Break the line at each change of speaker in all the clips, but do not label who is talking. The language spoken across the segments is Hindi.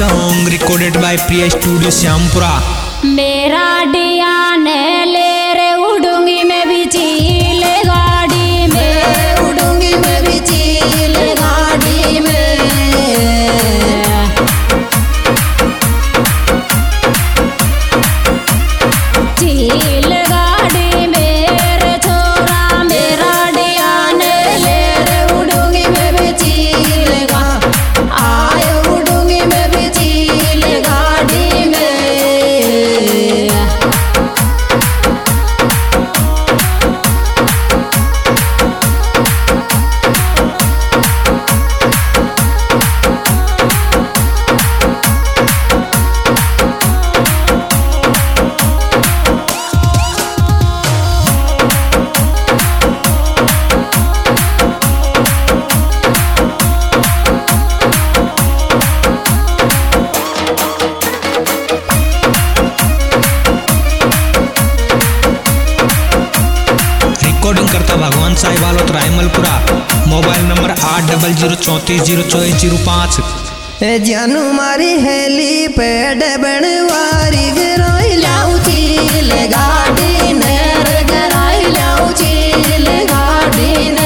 song recorded by Priya Studio Syampura।
मेरा डिया ने ले रे उड़ूंगी मैं भी चील गाड़ी में, उड़ूंगी मैं भी चील गाड़ी में। चील गाड़ी में रे छोरा मेरा डिया ने ले रे उड़ूंगी मैं भी चील गा, आए उड़ूंगी मैं भी चील गाड़ी में।
रिकॉर्डिंग करता भगवान साई वालोत रायमलपुरा। Mobile number 8034044005।
जानू मारी हेली पेड़ बनवारी गराई लाऊ चील गाड़ी ने, गराई लाऊ चील गाड़ी ने।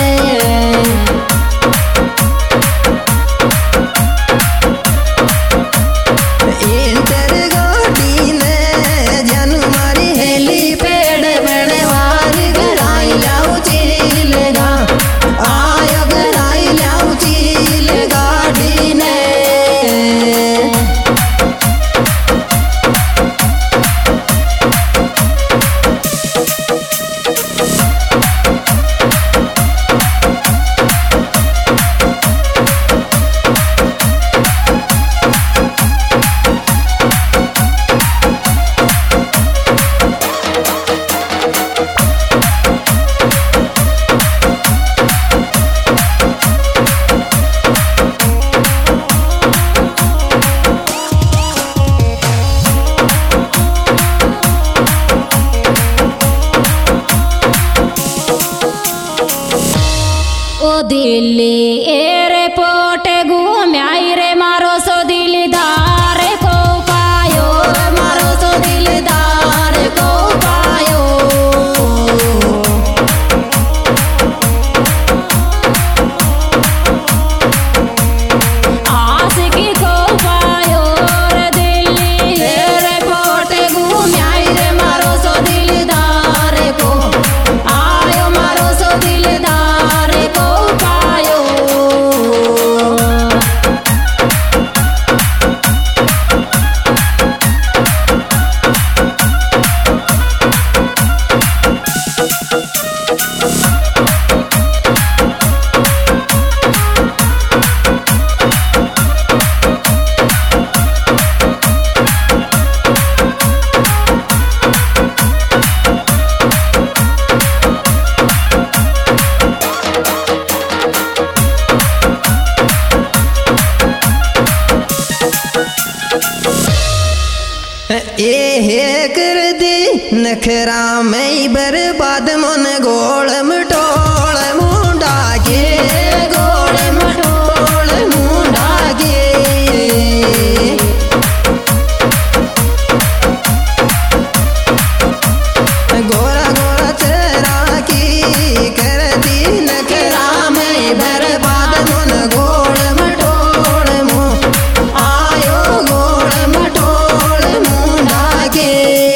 इंटर गाड़ी ने जानू मारी हेली पेड़ बनवारी गराई लाऊ चील गा, आयो गराई लाऊ चील गाड़ी ने।
ओ दिल्ली एयरपोर्ट घूम्याई रे मारो सो दिलदार को पायो, मारो सो दिलदार को पायो। आशिकी को पायो रे दिल्ली एयरपोर्ट घूम्याई रे मारो सो दिलदार को, आयो मारो सो दिलदार को पायो।
ये कर दी नखरा में बर्बाद मन गोल मटोल मुंडा के, गोल मटोल मुंडा के। गोरा गोरा चेहरा की कर दी नखरा में बर्बाद मन गोल मटोल मुंह, आयो गोल मटोल मुंडा के।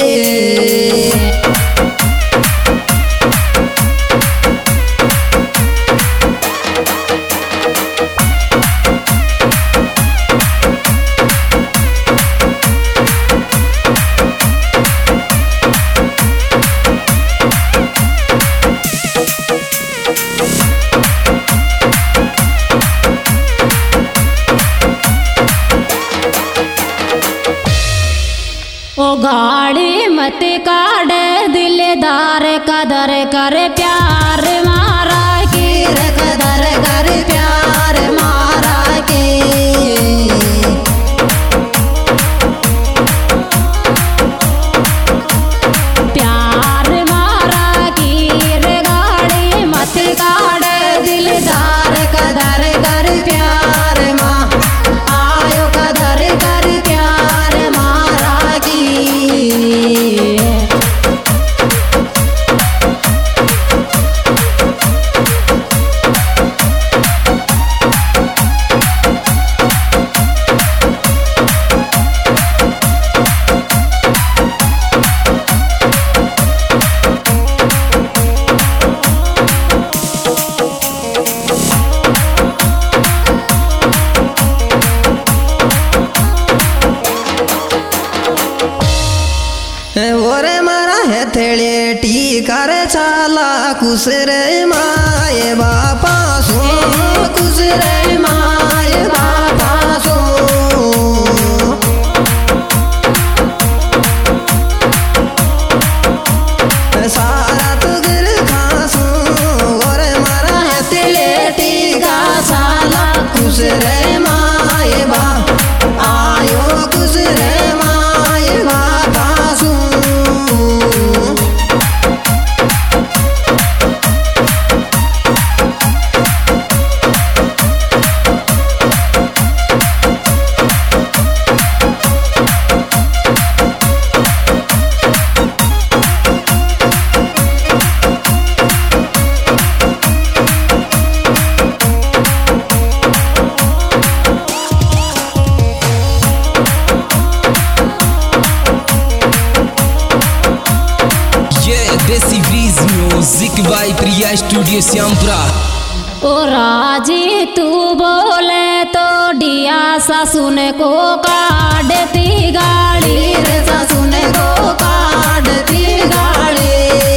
ओ गाड़ी मत काट दिलदार कदर कर प्यार मारा की, कदर कर प्यार मारा के। प्यार मारा की रे गाड़ी मत काट दिलदार कदर कर प्यार माँ, आयो कदर
लेटी कर छाला कुछ रे माए बापा सो कुछ रे माए बापा सो सारा तो गिर खासू और मारा है लेटी का छाला कुछ रे माए बाप आयो कुछ रे माए बापा सू
Desi breeze music by Priya studio Shyampura.
ओ राजी तू बोले तो डिया सासुन को काटती गाड़ी रे सासुन को काटती गाड़ी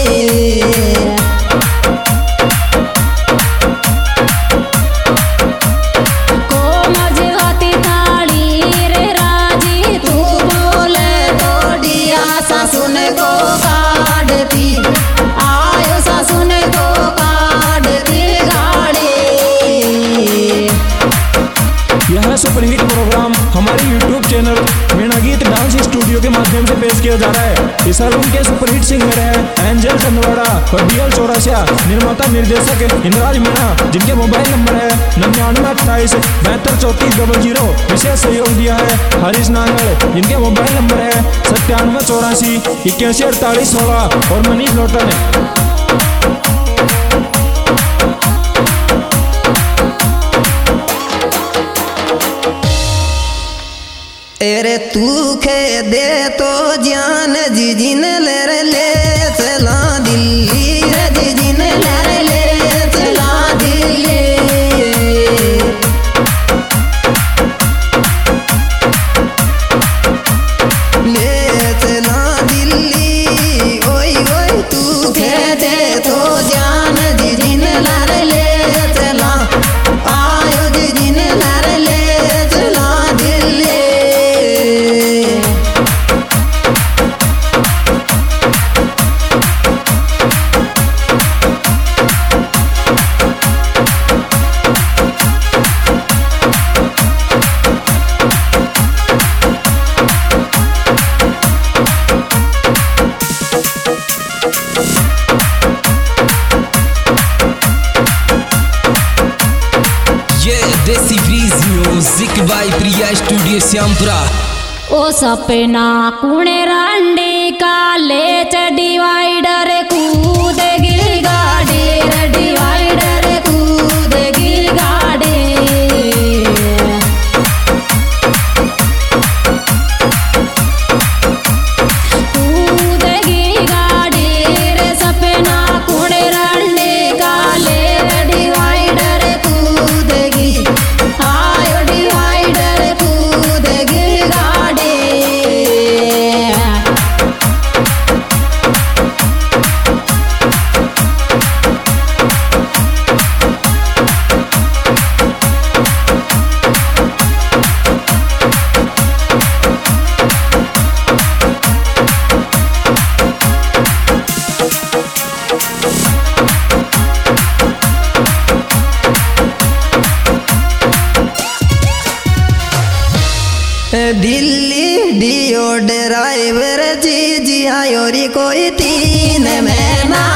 को मजगती थाली रे राजी तू बोले तो डिया सासुन को काटती आयो सासुन को काटती गाड़ी।
यह सुपरहिट प्रोग्राम हमारे YouTube channel Meena Geet dance studio के माध्यम से पेश किया जा रहा है। इस एल्बम के सुपरहिट सिंगर हैं एंजल चंदवाड़ा और BL चौरासिया। निर्माता निर्देशक इंद्राज मीणा, जिनके मोबाइल नंबर है 9928 723400। विशेष सहयोग दिया है हरीश नांगल, जिनके मोबाइल नंबर है 9784 814816 और मनीष लोटन।
एरे तू खे दे तो जान जिजिन ले चला दिल्ली रे जिजिन ले चला दिल्ली ले चला दिल्ली ओई ओई तू खे दे तो जान जिजिन ले चला आयो जिजिन ले चला Delhi.
Desi breeze music by Priya studio Shyampura.
ओ सपना कुणे रांडी काले च डिवाइडर कूद गिर गाड़ी रे डिवाइडर कूद गिर गाड़ी कूद गिर गाड़ी रे सपना कुणे रांडी काले रे डिवाइडर कूद गिर आयो डिवाइडर कूद गिर गाड़ी।
दिल्ली डियो ड्राइवर जी आयो री कोई 3 महीना